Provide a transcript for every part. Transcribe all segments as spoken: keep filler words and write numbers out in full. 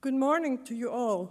Good morning to you all.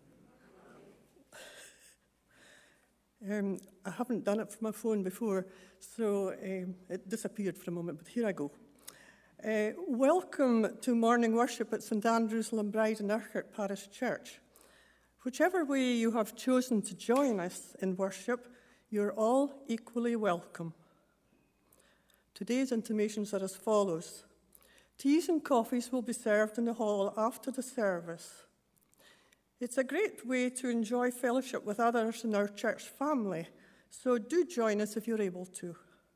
Um, I haven't done it from my phone before, so um, it disappeared for a moment, but here I go. Uh, welcome to morning worship at St Andrew's Lambride and Urquhart Parish Church. Whichever way you have chosen to join us in worship, you're all equally welcome. Today's intimations are as follows. Teas and coffees will be served in the hall after the service. It's a great way to enjoy fellowship with others in our church family, so do join us if you're able to.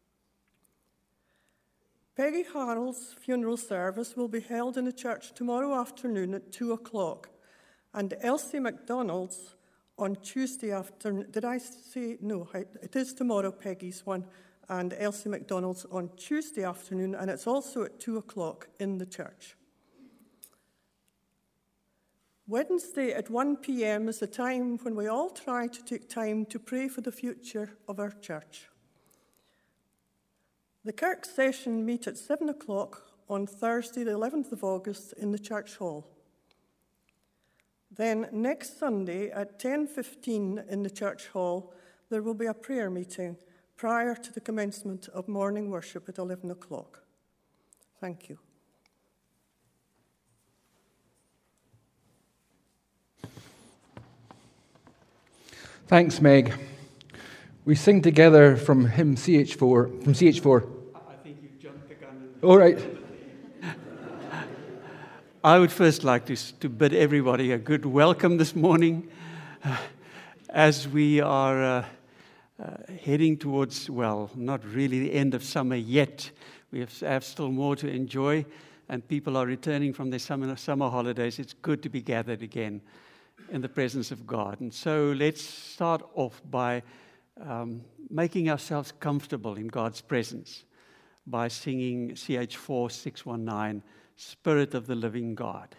Peggy Harrell's funeral service will be held in the church tomorrow afternoon at two o'clock, and Elsie MacDonald's on Tuesday afternoon. Did I say? No, it is tomorrow, Peggy's one, and Elsie MacDonald's on Tuesday afternoon, and it's also at two o'clock in the church. Wednesday at one p.m. is the time when we all try to take time to pray for the future of our church. The Kirk session meet at seven o'clock on Thursday, the eleventh of August, in the church hall. Then next Sunday at ten fifteen in the church hall, there will be a prayer meeting prior to the commencement of morning worship at eleven o'clock. Thank you. Thanks, Meg. We sing together from hymn C H four, from C H four. I think you've jumped the gun. All right. I would first like to, to bid everybody a good welcome this morning uh, as we are uh, uh, heading towards, well, not really the end of summer yet. We have, have still more to enjoy, and people are returning from their summer, summer holidays. It's good to be gathered again in the presence of God. And so let's start off by um, making ourselves comfortable in God's presence by singing C H four six one nine, Spirit of the Living God.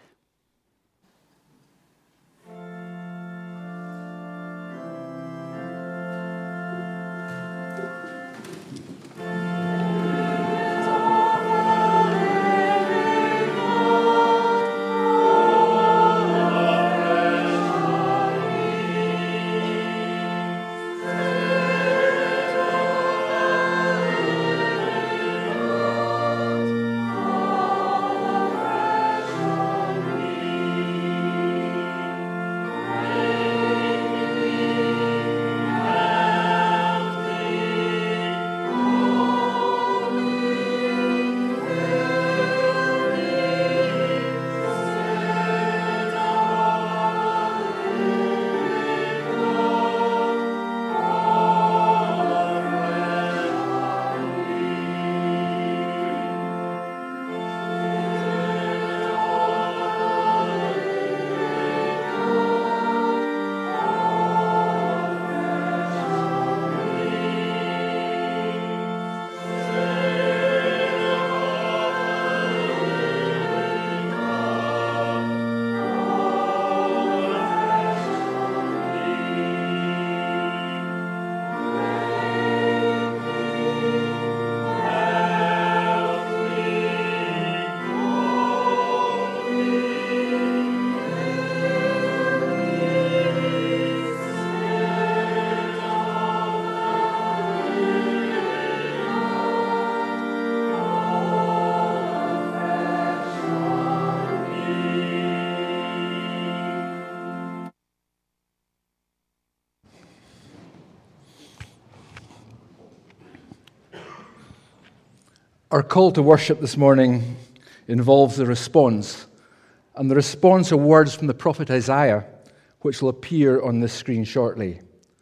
Our call to worship this morning involves a response, and the response are words from the prophet Isaiah, which will appear on this screen shortly.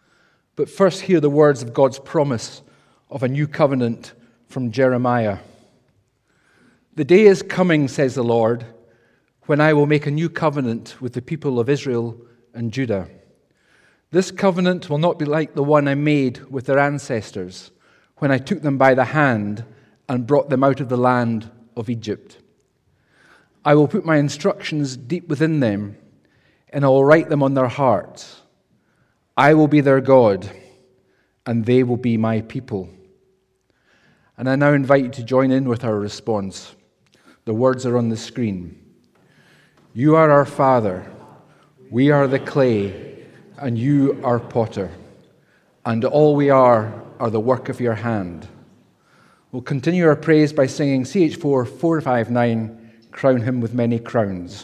But first, hear the words of God's promise of a new covenant from Jeremiah. The day is coming, says the Lord, when I will make a new covenant with the people of Israel and Judah. This covenant will not be like the one I made with their ancestors when I took them by the hand and brought them out of the land of Egypt. I will put my instructions deep within them, and I will write them on their hearts. I will be their God, and they will be my people. And I now invite you to join in with our response. The words are on the screen. You are our Father, we are the clay, and you are potter, and all we are are the work of your hand. We'll continue our praise by singing C H four four five nine, Crown Him with Many Crowns.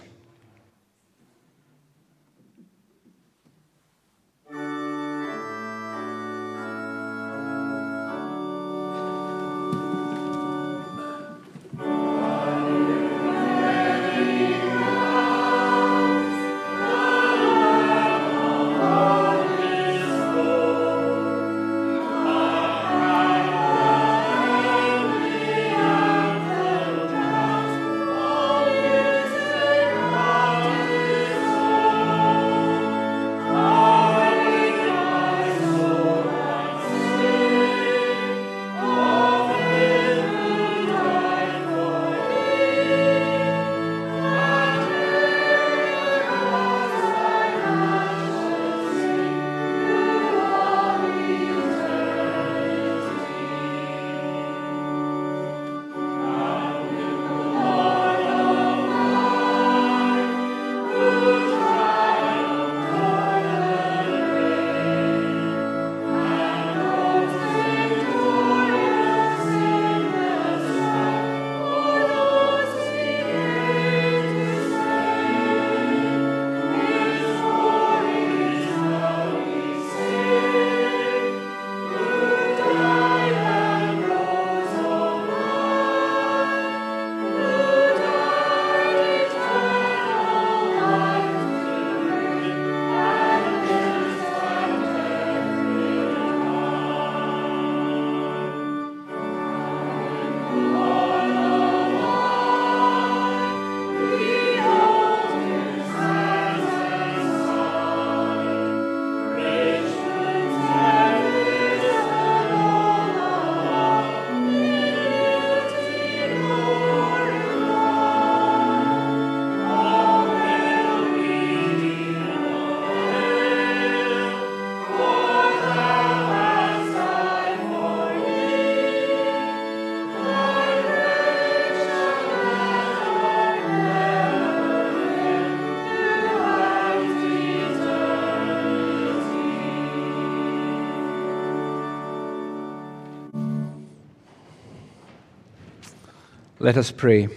Let us pray.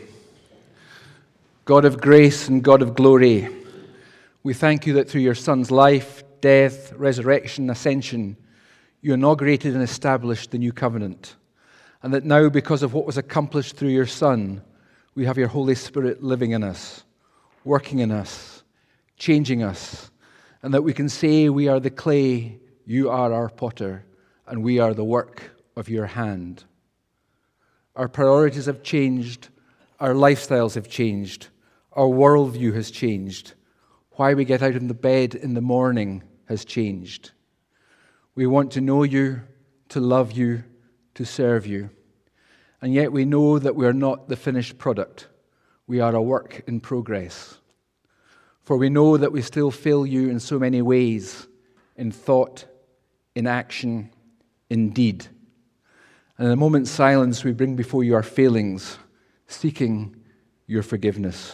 God of grace and God of glory, we thank you that through your Son's life, death, resurrection, ascension, you inaugurated and established the new covenant, and that now, because of what was accomplished through your Son, we have your Holy Spirit living in us, working in us, changing us, and that we can say we are the clay, you are our potter, and we are the work of your hand. Our priorities have changed, our lifestyles have changed, our worldview has changed. Why we get out of the bed in the morning has changed. We want to know you, to love you, to serve you. And yet we know that we are not the finished product. We are a work in progress. For we know that we still fail you in so many ways, in thought, in action, in deed. And in a moment's silence, we bring before you our failings, seeking your forgiveness.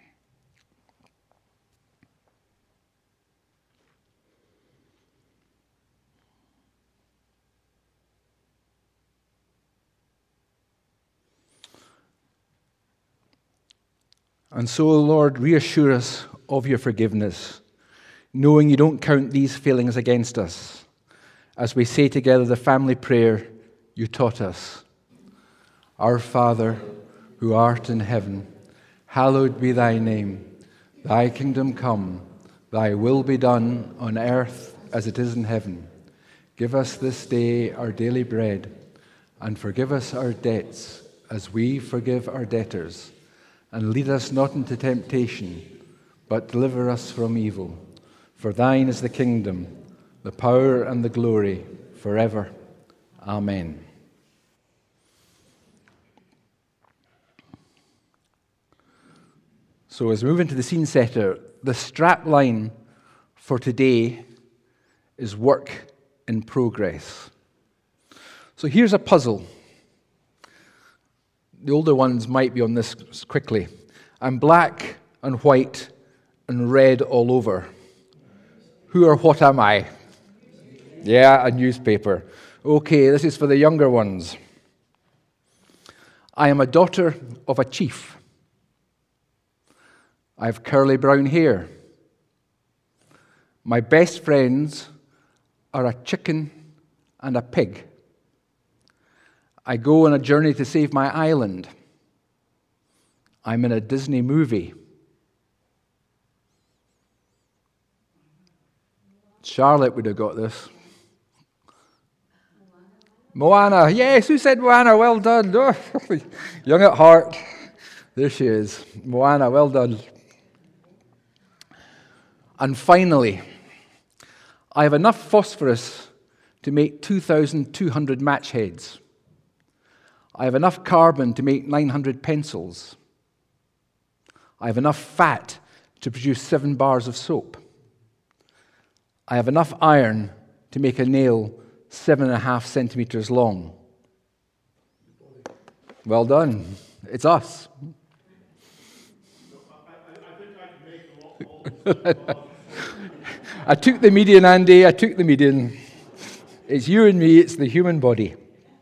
And so, Lord, reassure us of your forgiveness, knowing you don't count these failings against us, as we say together the family prayer you taught us. Our Father, who art in heaven, hallowed be thy name. Thy kingdom come, thy will be done on earth as it is in heaven. Give us this day our daily bread, and forgive us our debts as we forgive our debtors. And lead us not into temptation, but deliver us from evil. For thine is the kingdom, the power and the glory, forever. Amen. So as we move into the scene setter, the strap line for today is work in progress. So here's a puzzle. The older ones might be on this quickly. I'm black and white and red all over. Who or what am I? Yeah, a newspaper. Okay, this is for the younger ones. I am a daughter of a chief. I have curly brown hair. My best friends are a chicken and a pig. I go on a journey to save my island. I'm in a Disney movie. Charlotte would have got this. Moana. Yes, who said Moana? Well done. Oh, young at heart. There she is. Moana, well done. And finally, I have enough phosphorus to make two thousand two hundred match heads. I have enough carbon to make nine hundred pencils. I have enough fat to produce seven bars of soap. I have enough iron to make a nail seven and a half centimeters long. Well done. It's us. I took the median, Andy. I took the median. It's you and me. It's the human body.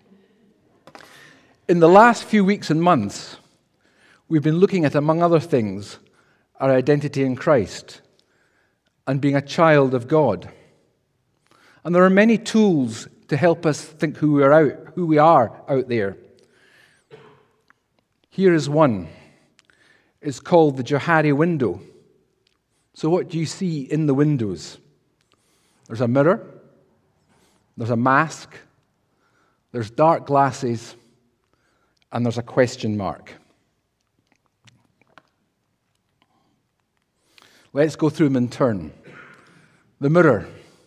In the last few weeks and months, we've been looking at, among other things, our identity in Christ and being a child of God. And there are many tools to help us think who we are out, who we are out there. Here is one. It's called the Johari window. So what do you see in the windows? There's a mirror, there's a mask, there's dark glasses, and there's a question mark. Let's go through them in turn. The mirror.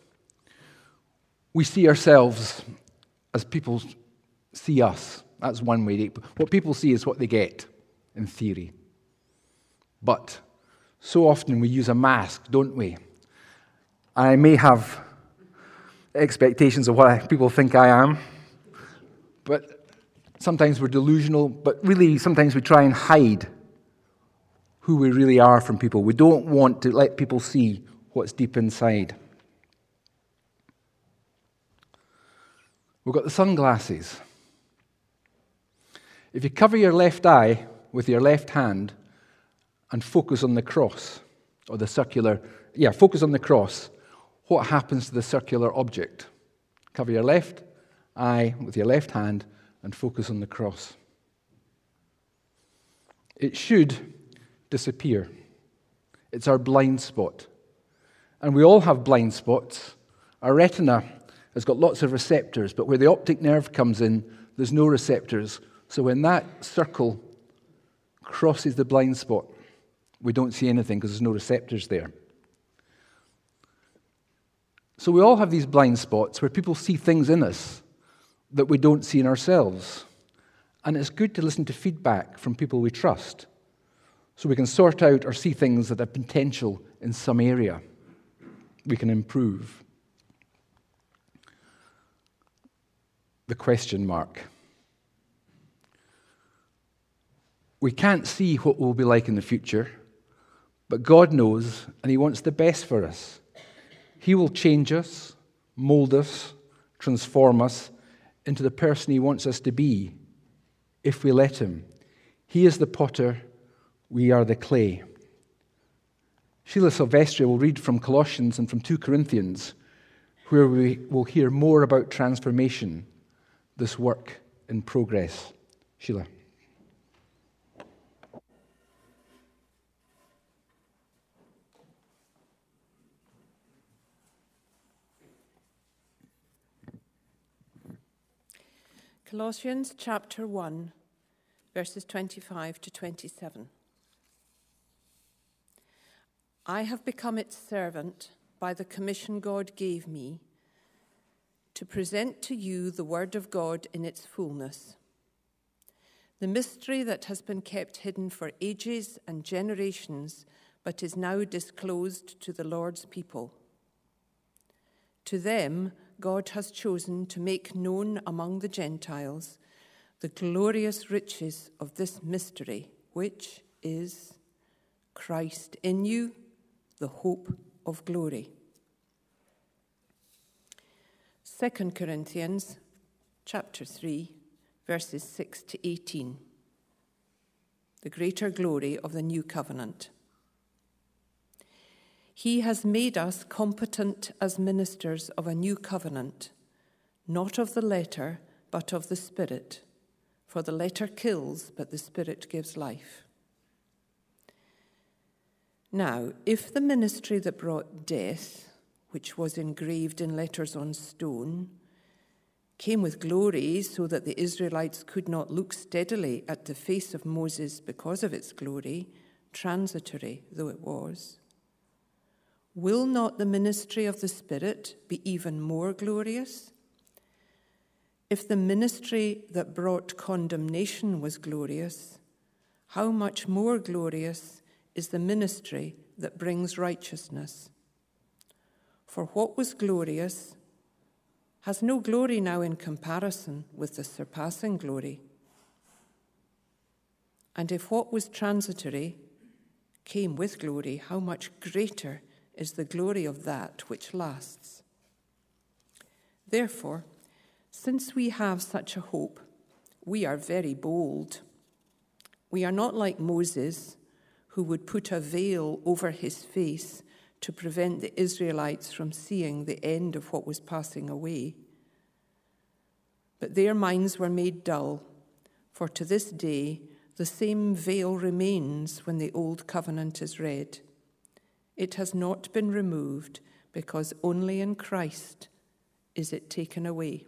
We see ourselves as people see us. That's one way. To, what people see is what they get, in theory. But so often we use a mask, don't we? I may have expectations of what people think I am, but sometimes we're delusional, but really sometimes we try and hide who we really are from people. We don't want to let people see what's deep inside. We've got the sunglasses. If you cover your left eye with your left hand and focus on the cross, or the circular, yeah, focus on the cross, what happens to the circular object? Cover your left eye with your left hand and focus on the cross. It should disappear. It's our blind spot. And we all have blind spots. Our retina has got lots of receptors, but where the optic nerve comes in, there's no receptors. So when that circle crosses the blind spot, we don't see anything because there's no receptors there. So we all have these blind spots where people see things in us that we don't see in ourselves. And it's good to listen to feedback from people we trust so we can sort out or see things that have potential in some area we can improve. The question mark. We can't see what we'll be like in the future, but God knows, and He wants the best for us. He will change us, mold us, transform us into the person He wants us to be, if we let Him. He is the potter, we are the clay. Sheila Silvestri will read from Colossians and from two Corinthians, where we will hear more about transformation, this work in progress. Sheila. Colossians chapter one, verses twenty-five to twenty-seven. I have become its servant by the commission God gave me to present to you the word of God in its fullness, the mystery that has been kept hidden for ages and generations, but is now disclosed to the Lord's people. To them, God has chosen to make known among the Gentiles the glorious riches of this mystery, which is Christ in you, the hope of glory. Second Corinthians chapter three, verses six to eighteen. The greater glory of the new covenant. He has made us competent as ministers of a new covenant, not of the letter, but of the Spirit. For the letter kills, but the Spirit gives life. Now, if the ministry that brought death, which was engraved in letters on stone, came with glory so that the Israelites could not look steadily at the face of Moses because of its glory, transitory though it was, will not the ministry of the Spirit be even more glorious? If the ministry that brought condemnation was glorious, how much more glorious is the ministry that brings righteousness? For what was glorious has no glory now in comparison with the surpassing glory. And if what was transitory came with glory, how much greater is the glory of that which lasts? Therefore, since we have such a hope, we are very bold. We are not like Moses, who would put a veil over his face to prevent the Israelites from seeing the end of what was passing away. But their minds were made dull, for to this day the same veil remains when the old covenant is read. It has not been removed, because only in Christ is it taken away.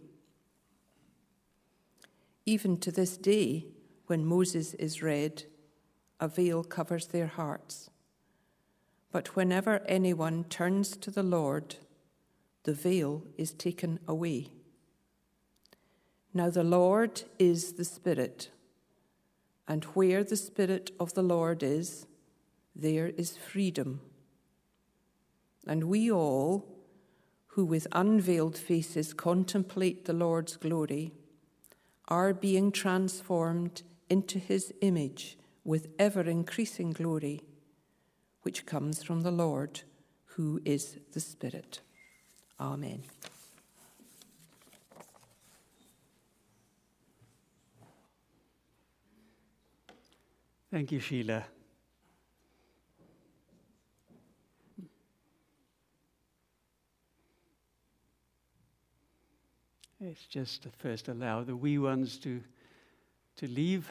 Even to this day, when Moses is read, a veil covers their hearts. But whenever anyone turns to the Lord, the veil is taken away. Now the Lord is the Spirit, and where the Spirit of the Lord is, there is freedom. And we all, who with unveiled faces contemplate the Lord's glory, are being transformed into his image with ever-increasing glory, which comes from the Lord, who is the Spirit. Amen. Thank you, Sheila. Let's just first allow the wee ones to, to leave.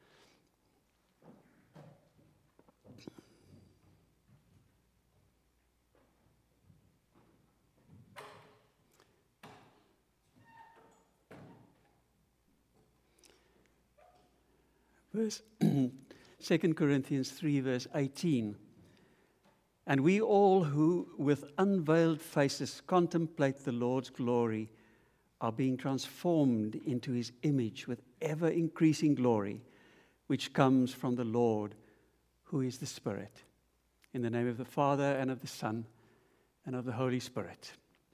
Verse Second Corinthians three, verse eighteen. And we all who with unveiled faces contemplate the Lord's glory are being transformed into his image with ever-increasing glory, which comes from the Lord, who is the Spirit. In the name of the Father, and of the Son, and of the Holy Spirit.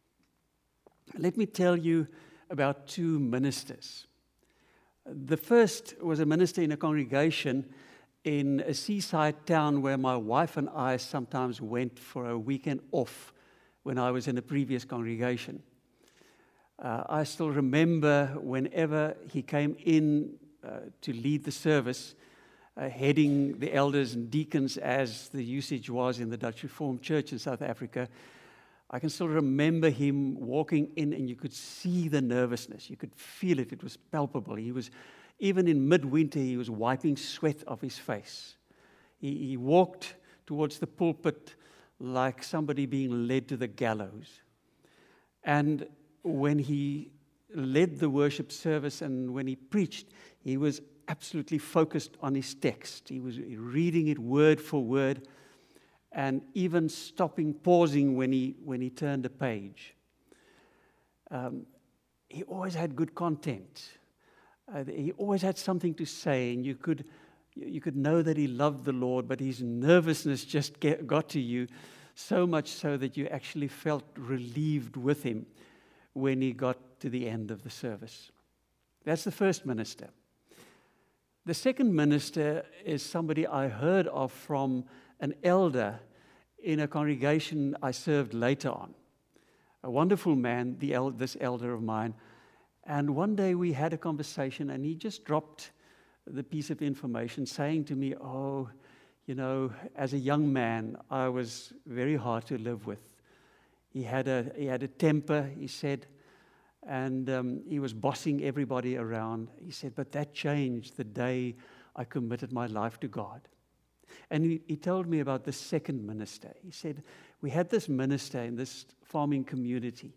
Let me tell you about two ministers. The first was a minister in a congregation in a seaside town where my wife and I sometimes went for a weekend off when I was in a previous congregation. Uh, I still remember whenever he came in uh, to lead the service, uh, heading the elders and deacons as the usage was in the Dutch Reformed Church in South Africa. I can still remember him walking in, and you could see the nervousness. You could feel it. It was palpable. He was, even in midwinter, he was wiping sweat off his face. He, he walked towards the pulpit like somebody being led to the gallows. And when he led the worship service and when he preached, he was absolutely focused on his text. He was reading it word for word, and even stopping, pausing when he when he turned a page. Um, he always had good content. Uh, he always had something to say, and you could you could know that he loved the Lord, but his nervousness just get, got to you, so much so that you actually felt relieved with him when he got to the end of the service. That's the first minister. The second minister is somebody I heard of from an elder in a congregation I served later on. A wonderful man, the el- this elder of mine. And one day we had a conversation, and he just dropped the piece of information saying to me, oh, you know, as a young man, I was very hard to live with. He had a, he had a temper, he said, and um, he was bossing everybody around. He said, but that changed the day I committed my life to God. And he, he told me about the second minister. He said, we had this minister in this farming community,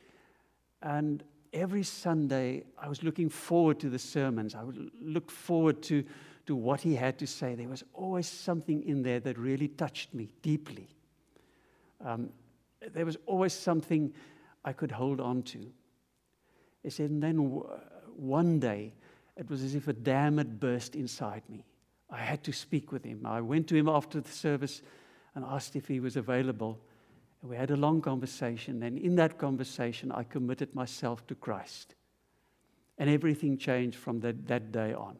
and every Sunday I was looking forward to the sermons. I would look forward to, to what he had to say. There was always something in there that really touched me deeply. Um, there was always something I could hold on to. He said, and then w- one day, it was as if a dam had burst inside me. I had to speak with him. I went to him after the service and asked if he was available. And we had a long conversation, and in that conversation, I committed myself to Christ. And everything changed from that, that day on.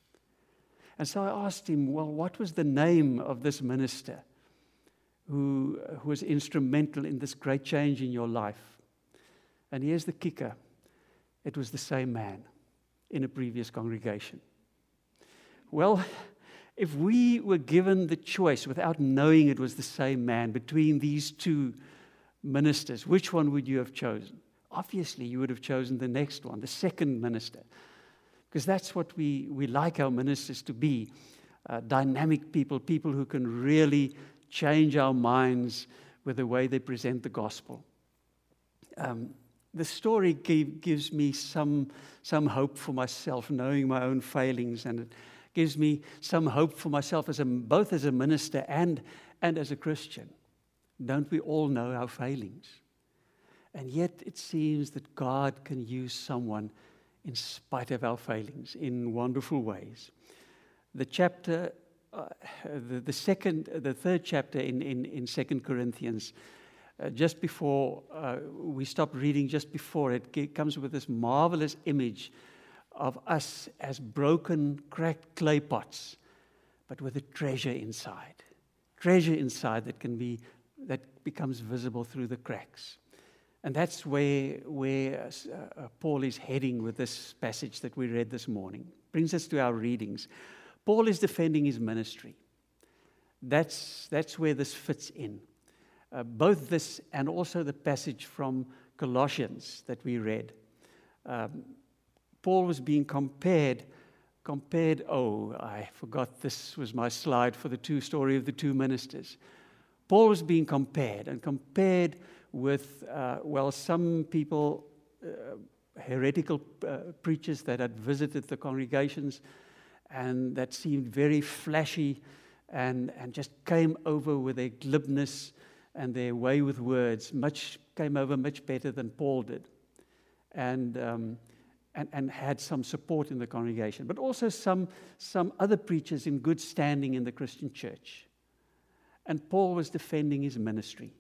And so I asked him, well, what was the name of this minister who, who was instrumental in this great change in your life? And here's the kicker. It was the same man in a previous congregation. Well, if we were given the choice without knowing it was the same man between these two ministers, which one would you have chosen? Obviously, you would have chosen the next one, the second minister, because that's what we, we like our ministers to be, uh, dynamic people, people who can really change our minds with the way they present the gospel. Um, The story gave, gives me some, some hope for myself, knowing my own failings, and it gives me some hope for myself as a, both as a minister and, and as a Christian. Don't we all know our failings? And yet it seems that God can use someone in spite of our failings in wonderful ways. The chapter, uh, the, the second, the third chapter in, in, in Second Corinthians, Uh, just before, uh, we stop reading just before it, it comes with this marvelous image of us as broken, cracked clay pots, but with a treasure inside. Treasure inside that can be, that becomes visible through the cracks. And that's where, where uh, Paul is heading with this passage that we read this morning. Brings us to our readings. Paul is defending his ministry. That's, that's where this fits in. Uh, both this and also the passage from Colossians that we read. Um, Paul was being compared, compared, oh, I forgot this was my slide for the two story of the two ministers. Paul was being compared, and compared with, uh, well, some people, uh, heretical uh, preachers that had visited the congregations and that seemed very flashy and, and just came over with their glibness and their way with words, much came over much better than Paul did, and um, and, and had some support in the congregation, but also some some other preachers in good standing in the Christian church. And Paul was defending his ministry.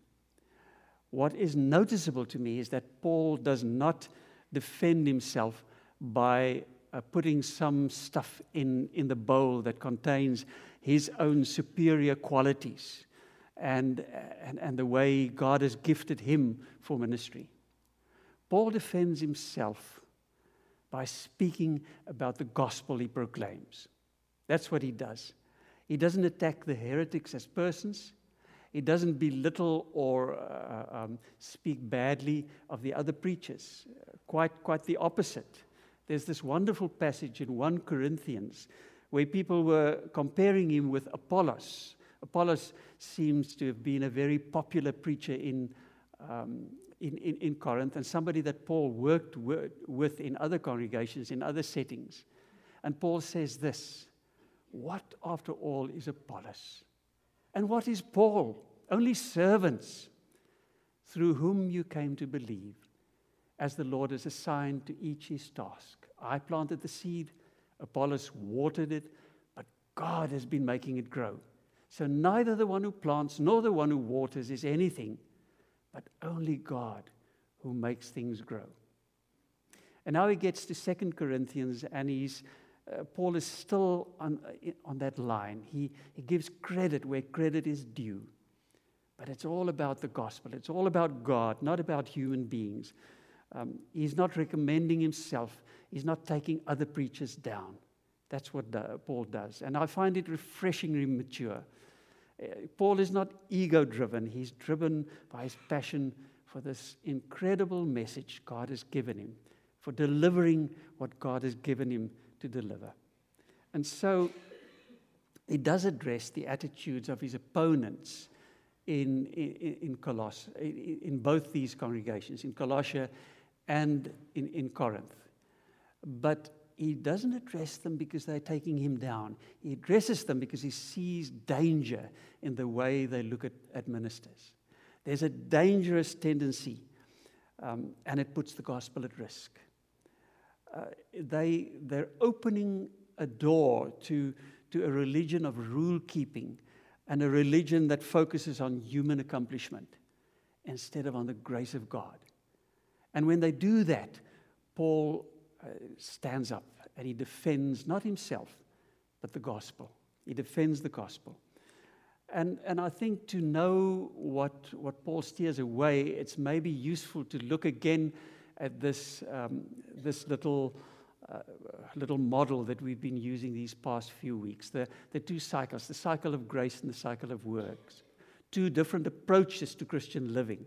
What is noticeable to me is that Paul does not defend himself by uh, putting some stuff in, in the bowl that contains his own superior qualities. And, and, and the way God has gifted him for ministry. Paul defends himself by speaking about the gospel he proclaims. That's what he does. He doesn't attack the heretics as persons. He doesn't belittle or uh, um, speak badly of the other preachers. Quite, quite the opposite. There's this wonderful passage in First Corinthians where people were comparing him with Apollos. Apollos seems to have been a very popular preacher in, um, in, in, in Corinth, and somebody that Paul worked with in other congregations, in other settings. And Paul says this, what after all is Apollos? And what is Paul? Only servants through whom you came to believe, as the Lord has assigned to each his task. I planted the seed, Apollos watered it, but God has been making it grow. So neither the one who plants nor the one who waters is anything, but only God who makes things grow. And now he gets to Second Corinthians, and he's uh, Paul is still on, uh, on that line. He, he gives credit where credit is due. But it's all about the gospel. It's all about God, not about human beings. Um, he's not recommending himself. He's not taking other preachers down. That's what uh, Paul does. And I find it refreshingly mature. Uh, Paul is not ego-driven. He's driven by his passion for this incredible message God has given him, for delivering what God has given him to deliver. And so he does address the attitudes of his opponents in, in, in Coloss, in, in both these congregations, in Colossia and in, in Corinth. But he doesn't address them because they're taking him down. He addresses them because he sees danger in the way they look at, at ministers. There's a dangerous tendency, um, and it puts the gospel at risk. Uh, they, they're opening a door to, to a religion of rule-keeping and a religion that focuses on human accomplishment instead of on the grace of God. And when they do that, Paul uh, stands up and he defends not himself, but the gospel. He defends the gospel. And, and I think to know what, what Paul steers away, it's maybe useful to look again at this, um, this little, uh, little model that we've been using these past few weeks. The, the two cycles, the cycle of grace and the cycle of works. Two different approaches to Christian living.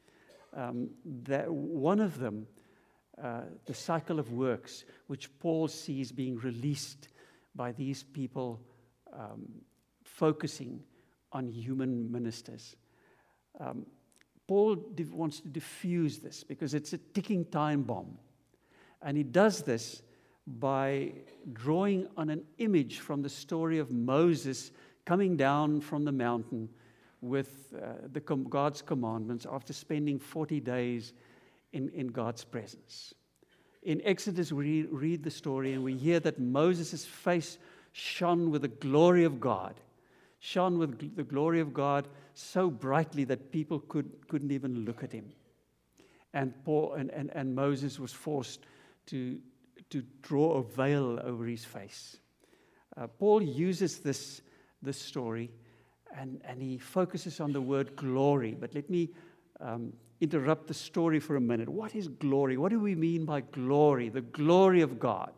Um, that one of them, uh, the cycle of works, which Paul sees being released by these people um, focusing on human ministers. Um, Paul div- wants to diffuse this because it's a ticking time bomb. And he does this by drawing on an image from the story of Moses coming down from the mountain with uh, the com- God's commandments after spending forty days in, in God's presence. In Exodus, we re- read the story and we hear that Moses' face shone with the glory of God. Shone with gl- the glory of God so brightly that people could, couldn't even look at him. And, Paul, and, and, and Moses was forced to, to draw a veil over his face. Uh, Paul uses this, this story and, and he focuses on the word glory. But let me um, interrupt the story for a minute. What is glory? What do we mean by glory? The glory of God.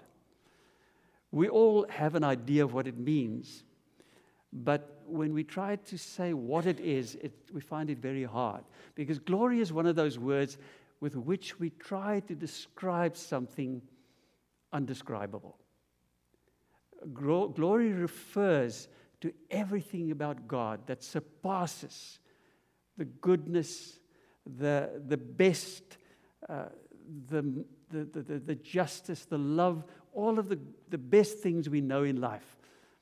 We all have an idea of what it means. But when we try to say what it is, it, we find it very hard. Because glory is one of those words with which we try to describe something undescribable. Glo- glory refers to everything about God that surpasses the goodness, the, the best, uh, the, the, the, the justice, the love, all of the, the best things we know in life.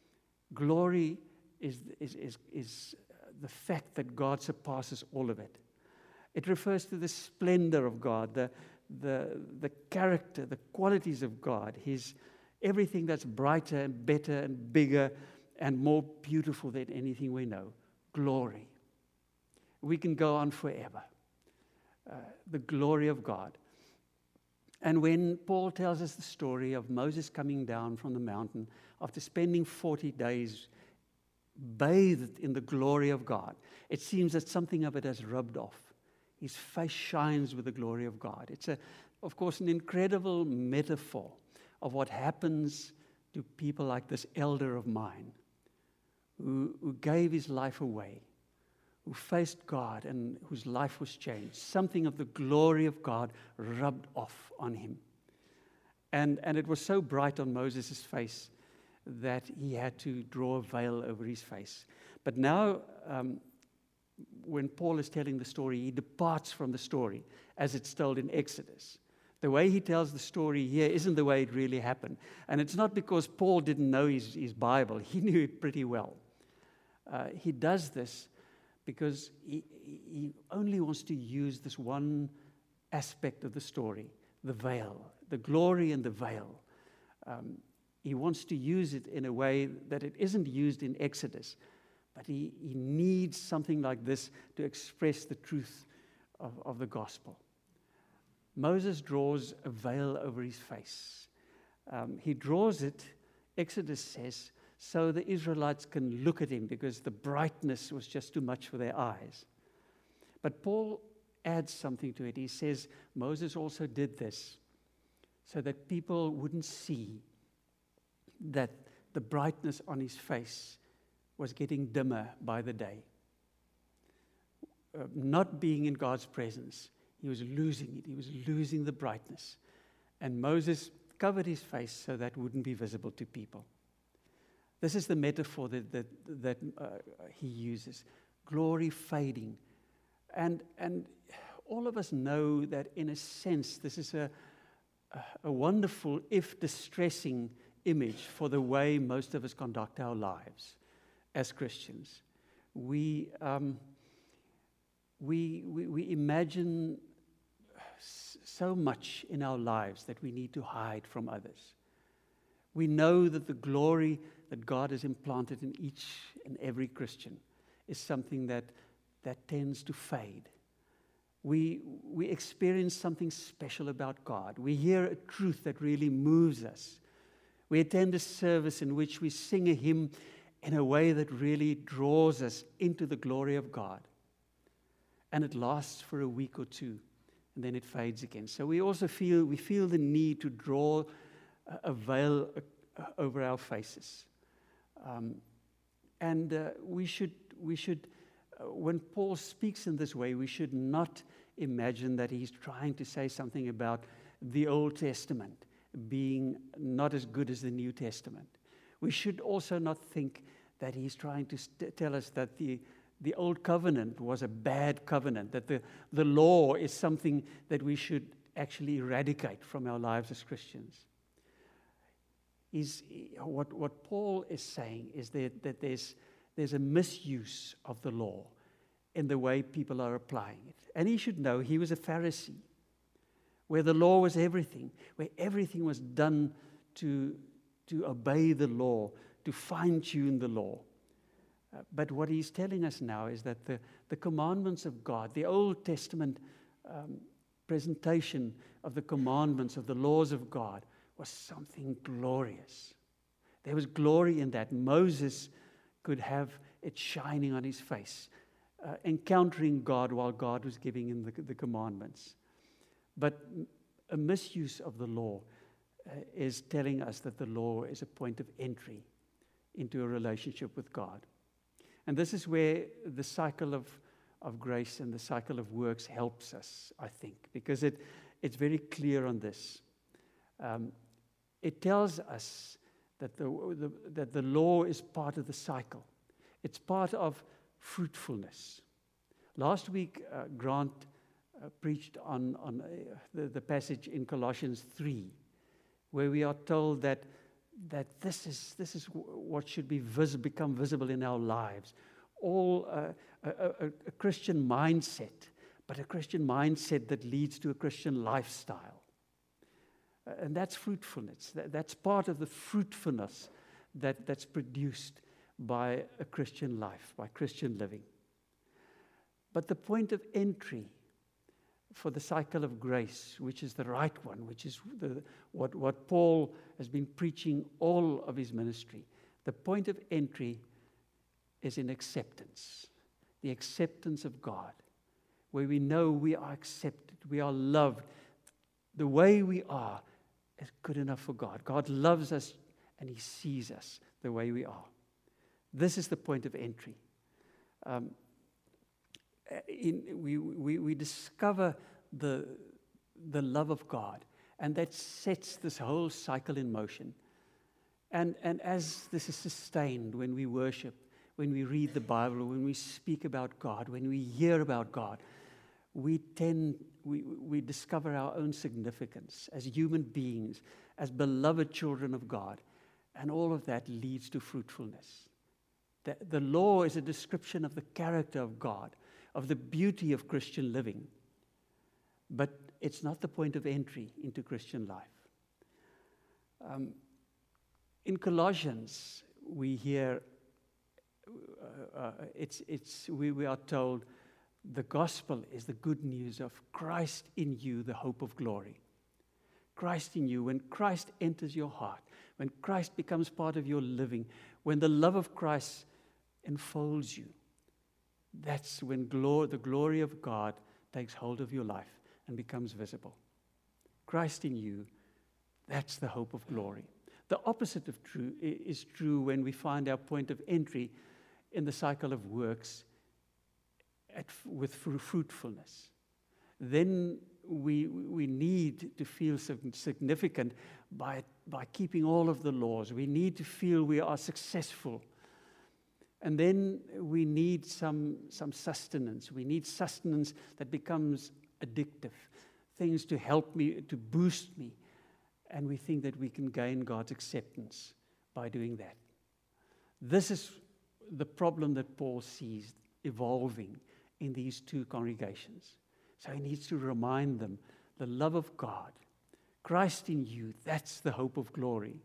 Glory Is, is, is, is the fact that God surpasses all of it. It refers to the splendor of God, the, the, the character, the qualities of God, His everything that's brighter and better and bigger and more beautiful than anything we know. Glory. We can go on forever. Uh, the glory of God. And when Paul tells us the story of Moses coming down from the mountain after spending forty days bathed in the glory of God, it seems that something of it has rubbed off. His face shines with the glory of God. It's, a, of course, an incredible metaphor of what happens to people like this elder of mine who, who gave his life away, who faced God and whose life was changed. Something of the glory of God rubbed off on him. And, and it was so bright on Moses' face that he had to draw a veil over his face. But now, um, when Paul is telling the story, he departs from the story as it's told in Exodus. The way he tells the story here isn't the way it really happened. And it's not because Paul didn't know his, his Bible. He knew it pretty well. Uh, he does this because he, he only wants to use this one aspect of the story, the veil, the glory and the veil. Um, He wants to use it in a way that it isn't used in Exodus. But he, he needs something like this to express the truth of, of the gospel. Moses draws a veil over his face. Um, he draws it Exodus says, so the Israelites can look at him because the brightness was just too much for their eyes. But Paul adds something to it. He says Moses also did this so that people wouldn't see that the brightness on his face was getting dimmer by the day. Uh, not being in God's presence, he was losing it. He was losing the brightness. And Moses covered his face so that wouldn't be visible to people. This is the metaphor that, that, that uh, he uses. Glory fading. And, and all of us know that in a sense this is a, a wonderful, if distressing, image for the way most of us conduct our lives as Christians. We, um, we, we, we imagine so much in our lives that we need to hide from others. We know that the glory that God has implanted in each and every Christian is something that, that tends to fade. We, we experience something special about God. We hear a truth that really moves us. We attend a service in which we sing a hymn in a way that really draws us into the glory of God. And it lasts for a week or two, and then it fades again. So we also feel, we feel the need to draw a veil over our faces. Um, and uh, we should, we should uh, when Paul speaks in this way, we should not imagine that he's trying to say something about the Old Testament being not as good as the New Testament. We should also not think that he's trying to st- tell us that the, the Old Covenant was a bad covenant, that the, the law is something that we should actually eradicate from our lives as Christians. Is what, what Paul is saying is that, that there's, there's a misuse of the law in the way people are applying it. And he should know he was a Pharisee, where the law was everything, where everything was done to, to obey the law, to fine-tune the law. Uh, but what he's telling us now is that the, the commandments of God, the Old Testament um, presentation of the commandments, of the laws of God, was something glorious. There was glory in that. Moses could have it shining on his face, uh, encountering God while God was giving him the, the commandments. But a misuse of the law uh, is telling us that the law is a point of entry into a relationship with God. And this is where the cycle of, of grace and the cycle of works helps us, I think, because it, it's very clear on this. Um, it tells us that the, the, that the law is part of the cycle. It's part of fruitfulness. Last week, uh, Grant uh, preached on, on uh, the, the passage in Colossians three, where we are told that, that this is, this is what should be vis- become visible in our lives. All uh, a, a, a Christian mindset, but a Christian mindset that leads to a Christian lifestyle. Uh, and that's fruitfulness. That, that's part of the fruitfulness that, that's produced by a Christian life, by Christian living. But the point of entry for the cycle of grace, which is the right one, which is the, what, what Paul has been preaching all of his ministry, the point of entry is in acceptance, the acceptance of God, where we know we are accepted, we are loved. The way we are is good enough for God. God loves us and he sees us the way we are. This is the point of entry. Um, in, we, we, we discover the, the love of God, and that sets this whole cycle in motion. And, and as this is sustained when we worship, when we read the Bible, when we speak about God, when we hear about God, we tend, we, we discover our own significance as human beings, as beloved children of God, and all of that leads to fruitfulness. The, the law is a description of the character of God, of the beauty of Christian living, but it's not the point of entry into Christian life. Um, in Colossians, we hear, uh, uh, it's, it's, we, we are told, the gospel is the good news of Christ in you, the hope of glory. Christ in you, when Christ enters your heart, when Christ becomes part of your living, when the love of Christ enfolds you, that's when glor- the glory of God takes hold of your life and becomes visible. Christ in you, that's the hope of glory. The opposite of true is true when we find our point of entry in the cycle of works at, with fruitfulness. Then we, we need to feel significant by, by keeping all of the laws. We need to feel we are successful. And then we need some, some sustenance. We need sustenance that becomes addictive, things to help me, to boost me. And we think that we can gain God's acceptance by doing that. This is the problem that Paul sees evolving in these two congregations. So he needs to remind them the love of God, Christ in you, that's the hope of glory.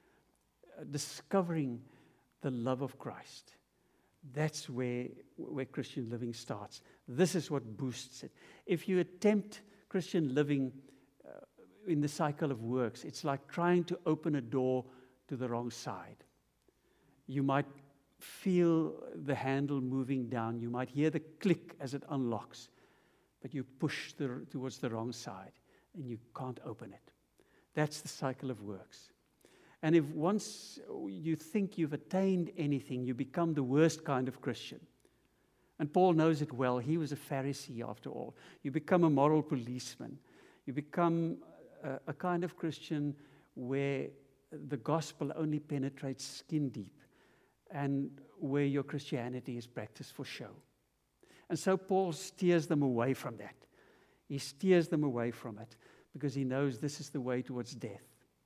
Uh, discovering the love of Christ, that's where, where Christian living starts. This is what boosts it. If you attempt Christian living uh, in the cycle of works, it's like trying to open a door to the wrong side. You might feel the handle moving down. You might hear the click as it unlocks, but you push the, towards the wrong side and you can't open it. That's the cycle of works. And if once you think you've attained anything, you become the worst kind of Christian. And Paul knows it well. He was a Pharisee after all. You become a moral policeman. You become a, a kind of Christian where the gospel only penetrates skin deep and where your Christianity is practiced for show. And so Paul steers them away from that. He steers them away from it because he knows this is the way towards death.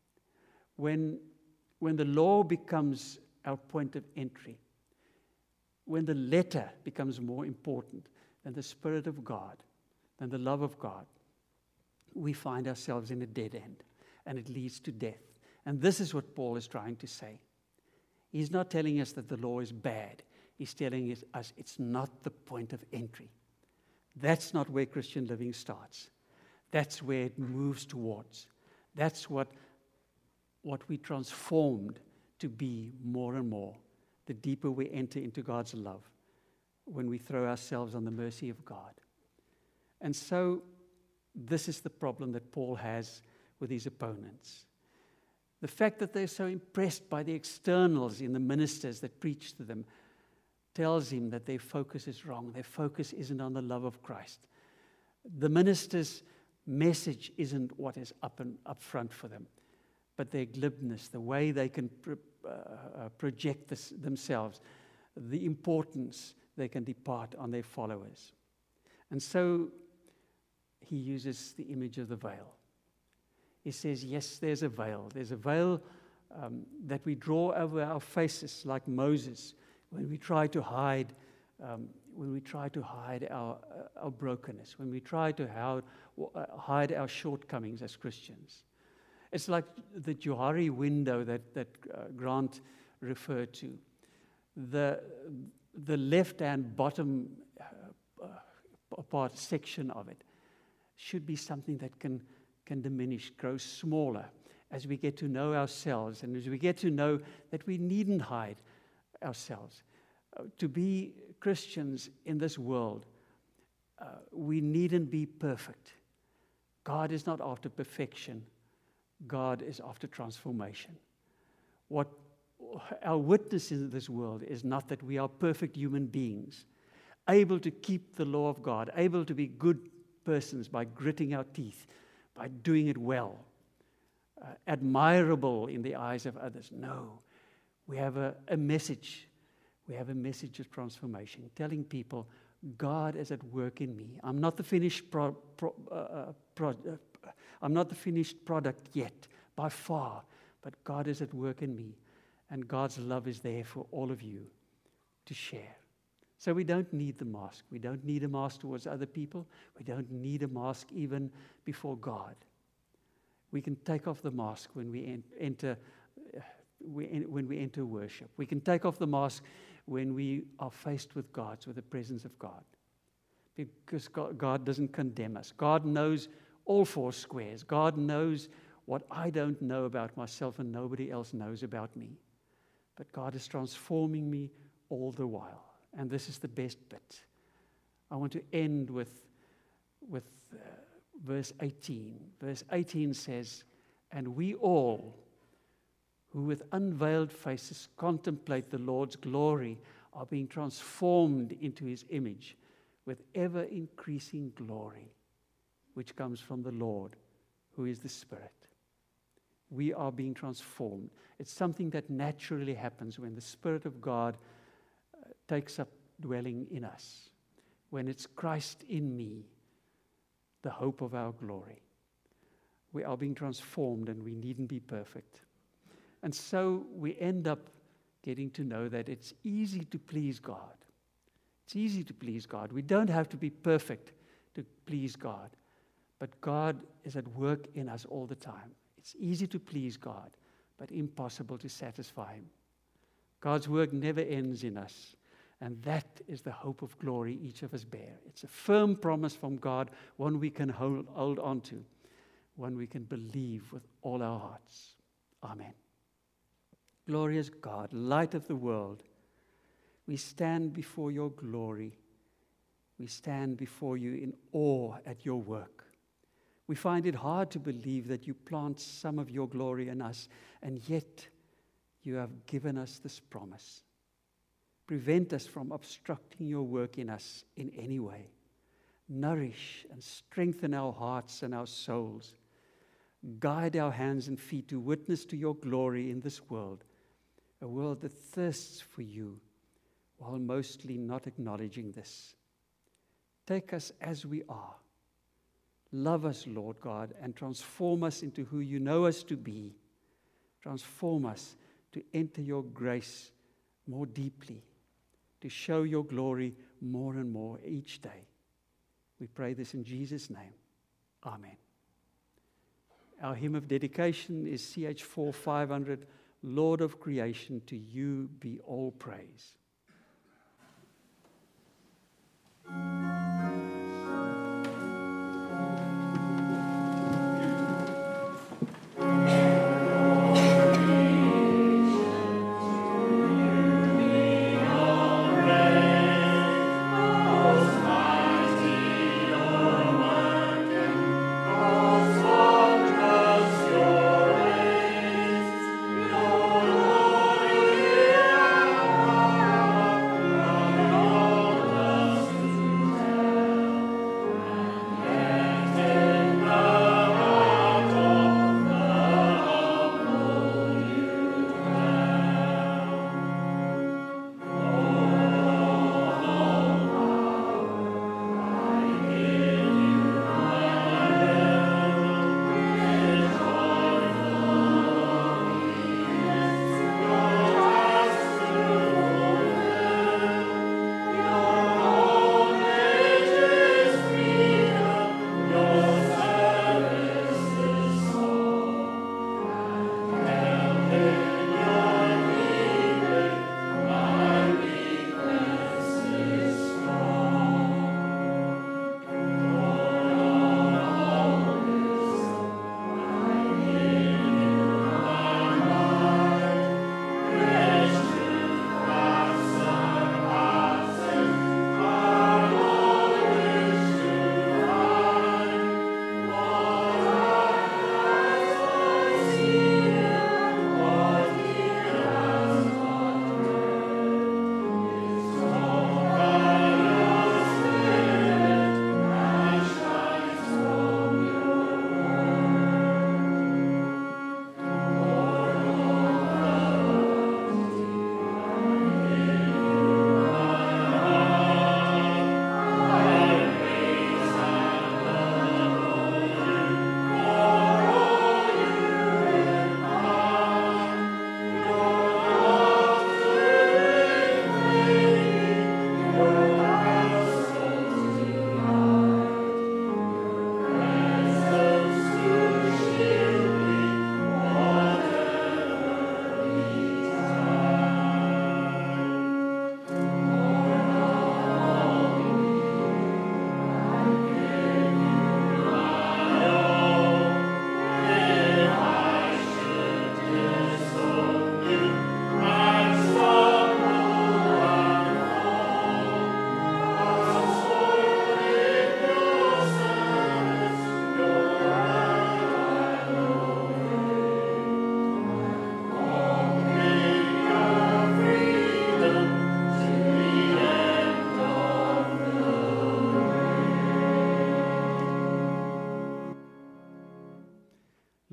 When, when the law becomes our point of entry, when the letter becomes more important than the Spirit of God, than the love of God, we find ourselves in a dead end, and it leads to death. And this is what Paul is trying to say. He's not telling us that the law is bad. He's telling us it's not the point of entry. That's not where Christian living starts. That's where it moves towards. That's what, what we transformed to be more and more, the deeper we enter into God's love, when we throw ourselves on the mercy of God. And so this is the problem that Paul has with his opponents. The fact that they're so impressed by the externals in the ministers that preach to them tells him that their focus is wrong. Their focus isn't on the love of Christ. The minister's message isn't what is up and up front for them, but their glibness, the way they can pro- uh, project this themselves, the importance they can depart on their followers. And so he uses the image of the veil. He says, yes, there's a veil. There's a veil um, that we draw over our faces like Moses when we try to hide, um, when we try to hide our, uh, our brokenness, when we try to hide, uh, hide our shortcomings as Christians. It's like the Johari window that, that uh, Grant referred to. The, the left-hand bottom uh, uh, part section of it should be something that can can diminish, grow smaller as we get to know ourselves and as we get to know that we needn't hide ourselves. Uh, to be Christians in this world, uh, we needn't be perfect. God is not after perfection. God is after transformation. What our witness in this world is not that we are perfect human beings, able to keep the law of God, able to be good persons by gritting our teeth, by doing it well, uh, admirable in the eyes of others. No, we have a, a message. We have a message of transformation, telling people, God is at work in me. I'm not the finished pro, pro, uh, pro, uh, I'm not the finished product yet, by far, but God is at work in me, and God's love is there for all of you to share. So we don't need the mask. We don't need a mask towards other people. We don't need a mask even before God. We can take off the mask when we en- enter uh, we en- when we enter worship. We can take off the mask when we are faced with God, with the presence of God. Because God, God doesn't condemn us. God knows all four squares. God knows what I don't know about myself and nobody else knows about me. But God is transforming me all the while. And this is the best bit. I want to end with, with uh, verse eighteen. Verse eighteen says, "And we all, who with unveiled faces contemplate the Lord's glory, are being transformed into his image with ever-increasing glory, which comes from the Lord, who is the Spirit." We are being transformed. It's something that naturally happens when the Spirit of God uh, takes up dwelling in us. When it's Christ in me, the hope of our glory. We are being transformed and we needn't be perfect. And so we end up getting to know that it's easy to please God. It's easy to please God. We don't have to be perfect to please God. But God is at work in us all the time. It's easy to please God, but impossible to satisfy him. God's work never ends in us. And that is the hope of glory each of us bear. It's a firm promise from God, one we can hold, hold on to, one we can believe with all our hearts. Amen. Glorious God, light of the world, we stand before your glory. We stand before you in awe at your work. We find it hard to believe that you plant some of your glory in us, and yet you have given us this promise. Prevent us from obstructing your work in us in any way. Nourish and strengthen our hearts and our souls. Guide our hands and feet to witness to your glory in this world, a world that thirsts for you, while mostly not acknowledging this. Take us as we are. Love us, Lord God, and transform us into who you know us to be. Transform us to enter your grace more deeply, to show your glory more and more each day. We pray this in Jesus' name. Amen. Our hymn of dedication is C H four five hundred, Lord of creation, to you be all praise. Glory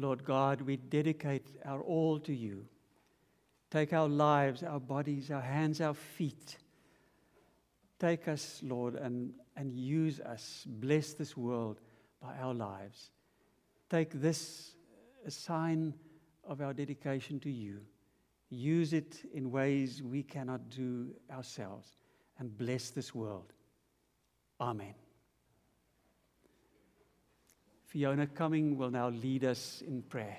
Lord God, we dedicate our all to you. Take our lives, our bodies, our hands, our feet. Take us, Lord, and, and use us. Bless this world by our lives. Take this a sign of our dedication to you. Use it in ways we cannot do ourselves. And bless this world. Amen. Fiona Cumming will now lead us in prayer.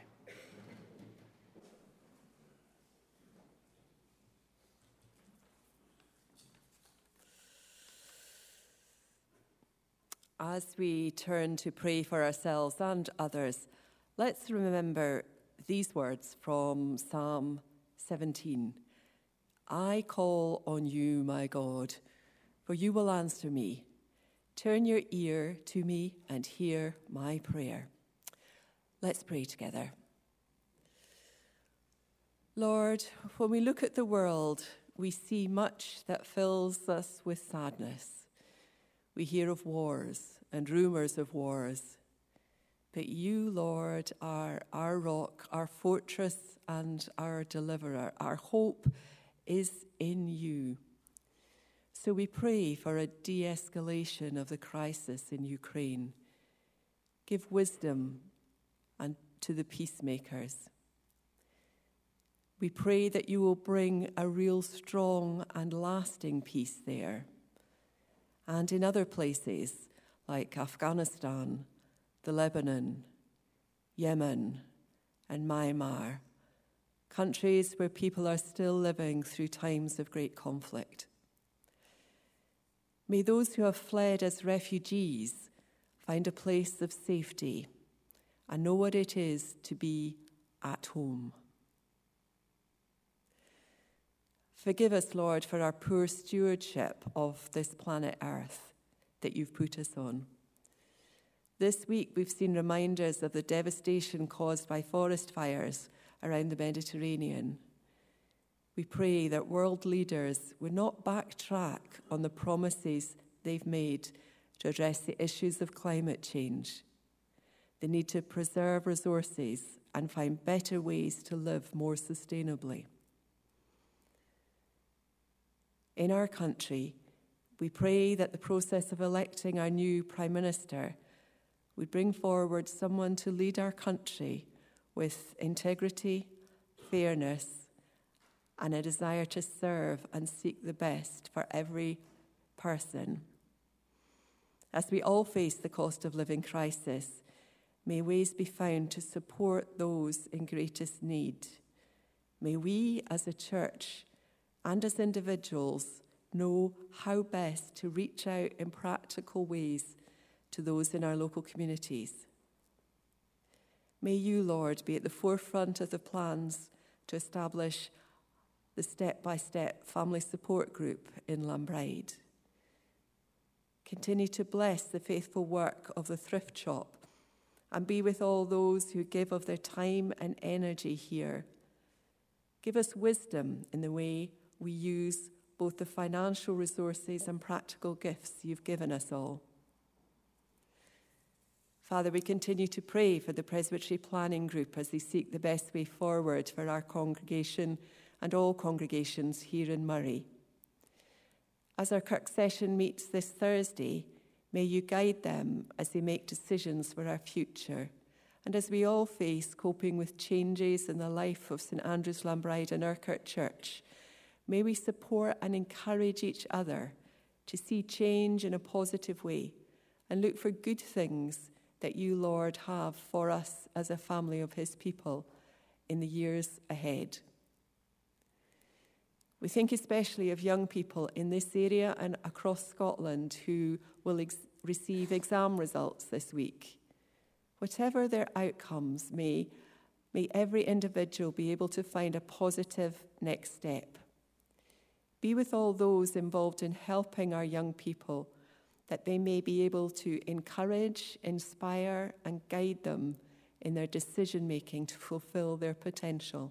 As we turn to pray for ourselves and others, let's remember these words from Psalm seventeen. I call on you, my God, for you will answer me. Turn your ear to me and hear my prayer. Let's pray together. Lord, when we look at the world, we see much that fills us with sadness. We hear of wars and rumors of wars. But you, Lord, are our rock, our fortress, and our deliverer. Our hope is in you. So we pray for a de-escalation of the crisis in Ukraine. Give wisdom and to the peacemakers. We pray that you will bring a real strong and lasting peace there. And in other places like Afghanistan, the Lebanon, Yemen, and Myanmar, countries where people are still living through times of great conflict. May those who have fled as refugees find a place of safety and know what it is to be at home. Forgive us, Lord, for our poor stewardship of this planet Earth that you've put us on. This week we've seen reminders of the devastation caused by forest fires around the Mediterranean. We pray that world leaders would not backtrack on the promises they've made to address the issues of climate change. They need to preserve resources and find better ways to live more sustainably. In our country, we pray that the process of electing our new Prime Minister would bring forward someone to lead our country with integrity, fairness, and a desire to serve and seek the best for every person. As we all face the cost of living crisis, may ways be found to support those in greatest need. May we as a church and as individuals know how best to reach out in practical ways to those in our local communities. May you, Lord, be at the forefront of the plans to establish the step-by-step family support group in Lambride. Continue to bless the faithful work of the thrift shop and be with all those who give of their time and energy here. Give us wisdom in the way we use both the financial resources and practical gifts you've given us all. Father, we continue to pray for the Presbytery Planning Group as they seek the best way forward for our congregation and all congregations here in Murray. As our Kirk session meets this Thursday, may you guide them as they make decisions for our future. And as we all face coping with changes in the life of St Andrew's Lambride and Urquhart Church, may we support and encourage each other to see change in a positive way and look for good things that you, Lord, have for us as a family of his people in the years ahead. We think especially of young people in this area and across Scotland who will ex- receive exam results this week. Whatever their outcomes, may, may every individual be able to find a positive next step. Be with all those involved in helping our young people, that they may be able to encourage, inspire, and guide them in their decision-making to fulfill their potential.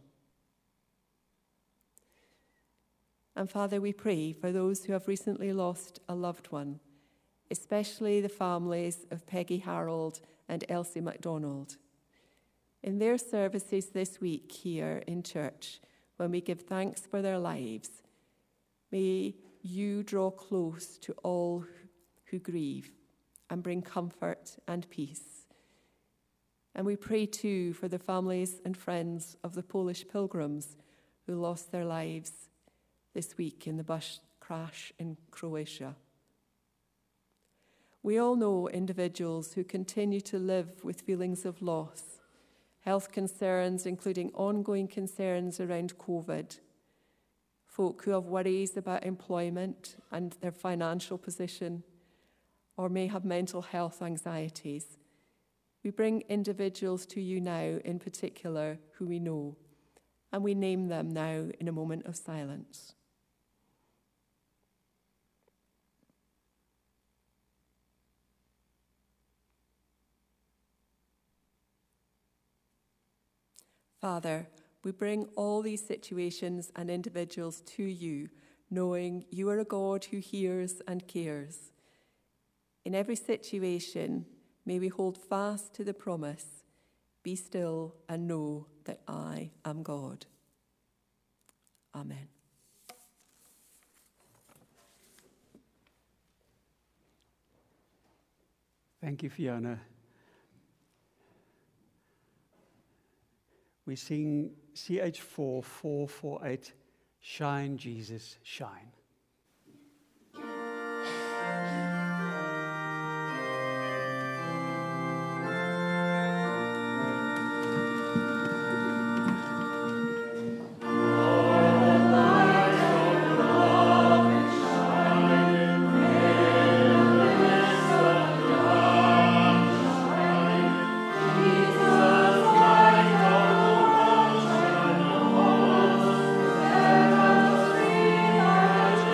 And Father, we pray for those who have recently lost a loved one, especially the families of Peggy Harold and Elsie MacDonald. in their services this week here in church, when we give thanks for their lives, may you draw close to all who grieve and bring comfort and peace. And we pray too for the families and friends of the Polish pilgrims who lost their lives this week in the bus crash in Croatia. We all know individuals who continue to live with feelings of loss, health concerns, including ongoing concerns around COVID, folk who have worries about employment and their financial position, or may have mental health anxieties. We bring individuals to you now, in particular, who we know, and we name them now in a moment of silence. Father, we bring all these situations and individuals to you, knowing you are a God who hears and cares. In every situation, may we hold fast to the promise, be still and know that I am God. Amen. Thank you, Fiona. We sing C H four four four eight, Shine, Jesus, Shine. Shine.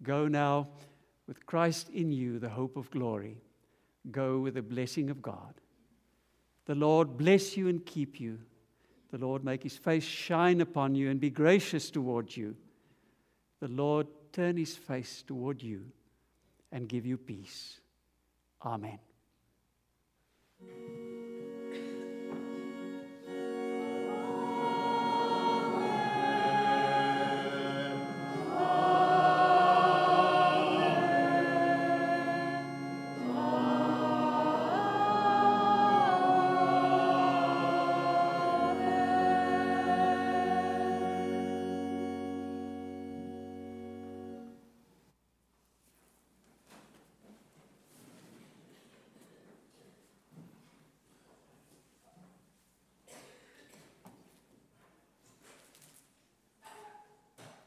Go now with Christ in you, the hope of glory. Go with the blessing of God. The Lord bless you and keep you. The Lord make his face shine upon you and be gracious toward you. The Lord turn his face toward you and give you peace. Amen.